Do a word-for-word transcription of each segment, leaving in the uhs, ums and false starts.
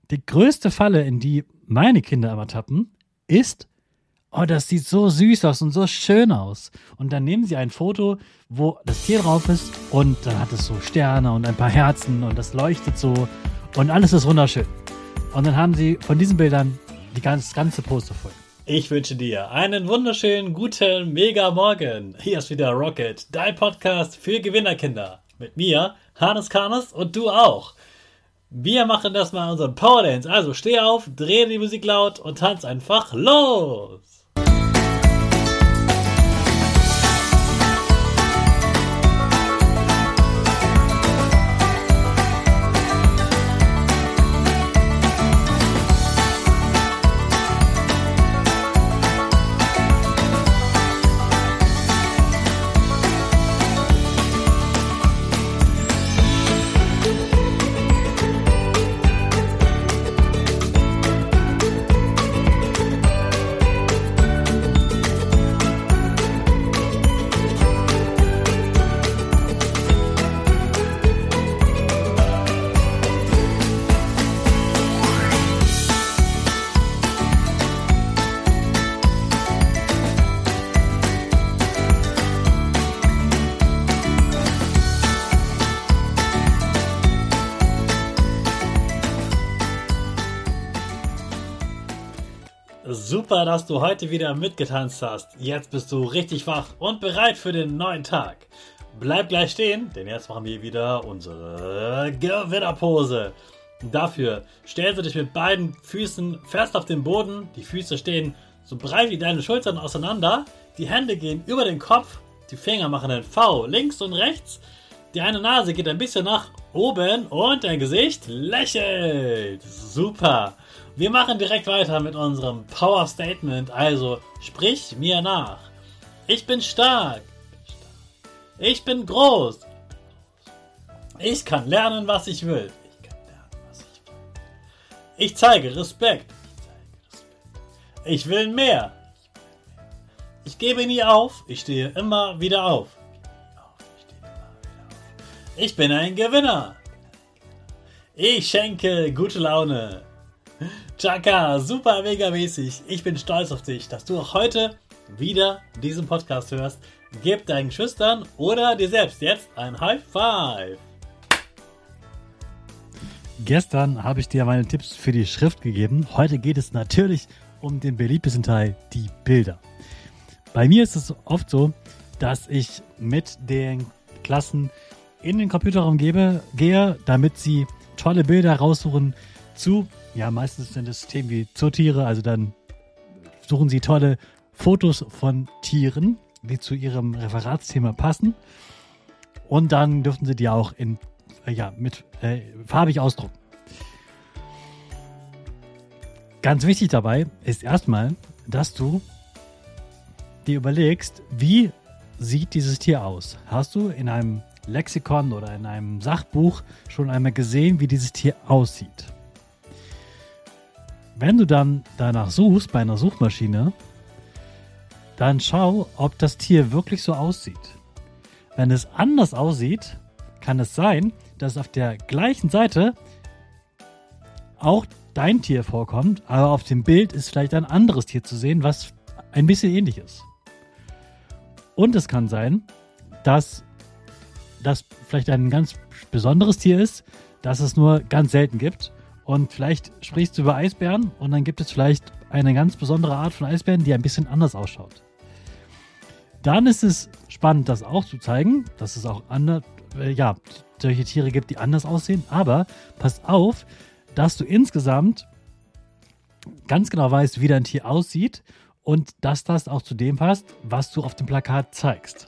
Die größte Falle, in die meine Kinder immer tappen, ist, oh, das sieht so süß aus und so schön aus. Und dann nehmen sie ein Foto, wo das Tier drauf ist und dann hat es so Sterne und ein paar Herzen und das leuchtet so und alles ist wunderschön. Und dann haben sie von diesen Bildern die ganze, das ganze Poster voll. Ich wünsche dir einen wunderschönen, guten, mega Morgen. Hier ist wieder Rocket, dein Podcast für Gewinnerkinder. Mit mir, Hannes Karnes und du auch. Wir machen das mal unseren Power Dance. Also steh auf, dreh die Musik laut und tanz einfach los. Super, dass du heute wieder mitgetanzt hast. Jetzt bist du richtig wach und bereit für den neuen Tag. Bleib gleich stehen, denn jetzt machen wir wieder unsere Gewinnerpose. Dafür stellst du dich mit beiden Füßen fest auf den Boden. Die Füße stehen so breit wie deine Schultern auseinander. Die Hände gehen über den Kopf. Die Finger machen ein V links und rechts. Die eine Nase geht ein bisschen nach oben und dein Gesicht lächelt. Super. Wir machen direkt weiter mit unserem Power Statement. Also sprich mir nach. Ich bin stark. Ich bin groß. Ich kann lernen, was ich will. Ich kann lernen, was ich will. Ich zeige Respekt. Ich will mehr. Ich gebe nie auf. Ich stehe immer wieder auf. Ich bin ein Gewinner. Ich schenke gute Laune. Chaka, super mega mäßig. Ich bin stolz auf dich, dass du auch heute wieder diesen Podcast hörst. Gib deinen Schüchtern oder dir selbst jetzt ein High Five. Gestern habe ich dir meine Tipps für die Schrift gegeben. Heute geht es natürlich um den beliebtesten Teil, die Bilder. Bei mir ist es oft so, dass ich mit den Klassen in den Computerraum gebe, gehe, damit sie tolle Bilder raussuchen zu, ja, meistens sind es Themen wie Zootiere, also dann suchen sie tolle Fotos von Tieren, die zu ihrem Referatsthema passen, und dann dürfen sie die auch in, äh, ja, mit äh, farbig ausdrucken. Ganz wichtig dabei ist erstmal, dass du dir überlegst, wie sieht dieses Tier aus? Hast du in einem Lexikon oder in einem Sachbuch schon einmal gesehen, wie dieses Tier aussieht? Wenn du dann danach suchst bei einer Suchmaschine, dann schau, ob das Tier wirklich so aussieht. Wenn es anders aussieht, kann es sein, dass auf der gleichen Seite auch dein Tier vorkommt, aber auf dem Bild ist vielleicht ein anderes Tier zu sehen, was ein bisschen ähnlich ist. Und es kann sein, dass das vielleicht ein ganz besonderes Tier ist, das es nur ganz selten gibt. Und vielleicht sprichst du über Eisbären und dann gibt es vielleicht eine ganz besondere Art von Eisbären, die ein bisschen anders ausschaut. Dann ist es spannend, das auch zu zeigen, dass es auch andere, äh, ja, solche Tiere gibt, die anders aussehen. Aber pass auf, dass du insgesamt ganz genau weißt, wie dein Tier aussieht und dass das auch zu dem passt, was du auf dem Plakat zeigst.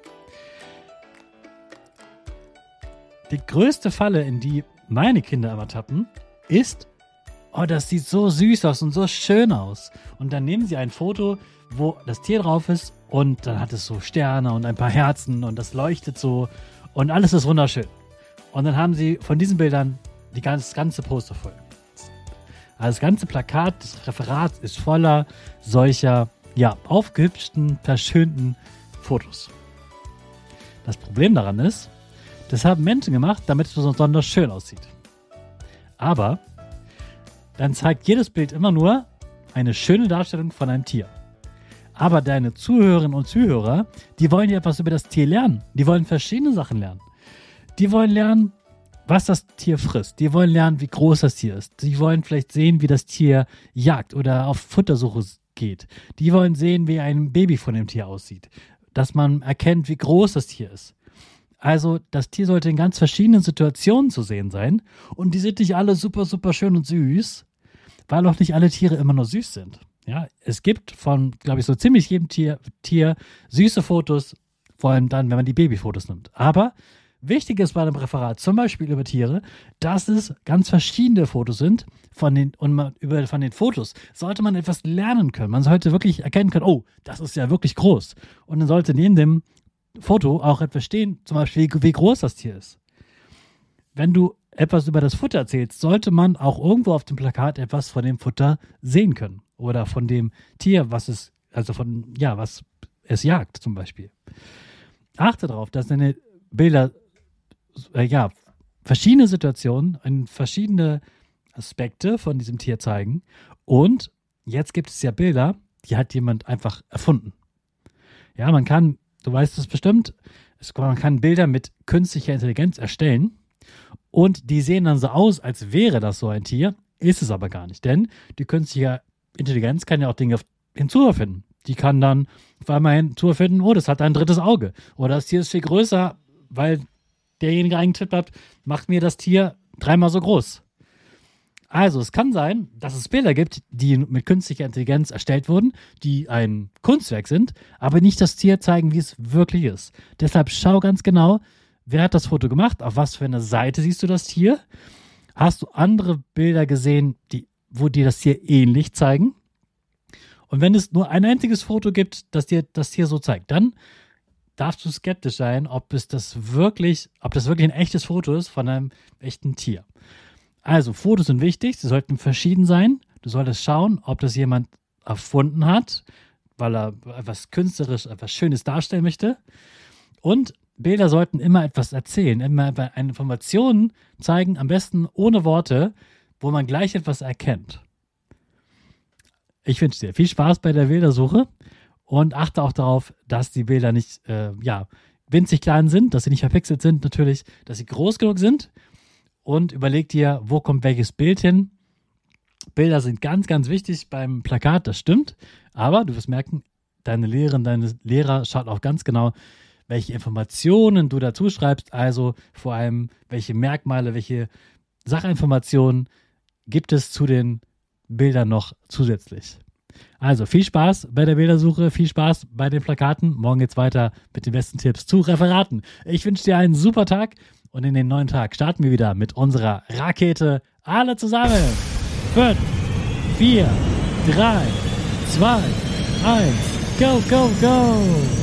Die größte Falle, in die meine Kinder immer tappen, ist, oh, das sieht so süß aus und so schön aus. Und dann nehmen sie ein Foto, wo das Tier drauf ist und dann hat es so Sterne und ein paar Herzen und das leuchtet so und alles ist wunderschön. Und dann haben sie von diesen Bildern die ganze, das ganze Poster voll. Also das ganze Plakat, das Referat ist voller solcher, ja, aufgehübschten, verschönten Fotos. Das Problem daran ist, das haben Menschen gemacht, damit es besonders schön aussieht. Aber dann zeigt jedes Bild immer nur eine schöne Darstellung von einem Tier. Aber deine Zuhörerinnen und Zuhörer, die wollen ja etwas über das Tier lernen. Die wollen verschiedene Sachen lernen. Die wollen lernen, was das Tier frisst. Die wollen lernen, wie groß das Tier ist. Die wollen vielleicht sehen, wie das Tier jagt oder auf Futtersuche geht. Die wollen sehen, wie ein Baby von dem Tier aussieht. Dass man erkennt, wie groß das Tier ist. Also das Tier sollte in ganz verschiedenen Situationen zu sehen sein. Und die sind nicht alle super, super schön und süß, weil auch nicht alle Tiere immer nur süß sind. Ja, es gibt von, glaube ich, so ziemlich jedem Tier, Tier süße Fotos, vor allem dann, wenn man die Babyfotos nimmt. Aber wichtig ist bei einem Referat, zum Beispiel über Tiere, dass es ganz verschiedene Fotos sind von den, und man, über, von den Fotos sollte man etwas lernen können. Man sollte wirklich erkennen können, oh, das ist ja wirklich groß. Und dann sollte neben dem Foto auch etwas stehen, zum Beispiel, wie, wie groß das Tier ist. Wenn du etwas über das Futter erzählst, sollte man auch irgendwo auf dem Plakat etwas von dem Futter sehen können. Oder von dem Tier, was es, also von, ja, was es jagt zum Beispiel. Achte darauf, dass deine Bilder, äh, ja, verschiedene Situationen und verschiedene Aspekte von diesem Tier zeigen. Und jetzt gibt es ja Bilder, die hat jemand einfach erfunden. Ja, man kann, du weißt es bestimmt, es, man kann Bilder mit künstlicher Intelligenz erstellen. Und die sehen dann so aus, als wäre das so ein Tier, ist es aber gar nicht. Denn die künstliche Intelligenz kann ja auch Dinge hinzuerfinden. Die kann dann auf einmal hinzuerfinden, oh, das hat ein drittes Auge. Oder das Tier ist viel größer, weil derjenige eingetippt hat, macht mir das Tier dreimal so groß. Also es kann sein, dass es Bilder gibt, die mit künstlicher Intelligenz erstellt wurden, die ein Kunstwerk sind, aber nicht das Tier zeigen, wie es wirklich ist. Deshalb schau ganz genau, wer hat das Foto gemacht, auf was für eine Seite siehst du das Tier? Hast du andere Bilder gesehen, die, wo dir das Tier ähnlich zeigen? Und wenn es nur ein einziges Foto gibt, das dir das Tier so zeigt, dann darfst du skeptisch sein, ob es das wirklich, ob das wirklich ein echtes Foto ist von einem echten Tier. Also, Fotos sind wichtig, sie sollten verschieden sein. Du solltest schauen, ob das jemand erfunden hat, weil er etwas künstlerisch, etwas Schönes darstellen möchte. Und Bilder sollten immer etwas erzählen, immer eine Information zeigen, am besten ohne Worte, wo man gleich etwas erkennt. Ich wünsche dir viel Spaß bei der Bildersuche und achte auch darauf, dass die Bilder nicht äh, ja, winzig klein sind, dass sie nicht verpixelt sind, natürlich, dass sie groß genug sind. Und überleg dir, wo kommt welches Bild hin. Bilder sind ganz, ganz wichtig beim Plakat, das stimmt. Aber du wirst merken, deine Lehrerin, deine Lehrer schaut auch ganz genau, welche Informationen du dazu schreibst. Also vor allem, welche Merkmale, welche Sachinformationen gibt es zu den Bildern noch zusätzlich. Also viel Spaß bei der Bildersuche, viel Spaß bei den Plakaten. Morgen geht's weiter mit den besten Tipps zu Referaten. Ich wünsche dir einen super Tag. Und in den neuen Tag starten wir wieder mit unserer Rakete. Alle zusammen. fünf, vier, drei, zwei, eins. Go, go, go.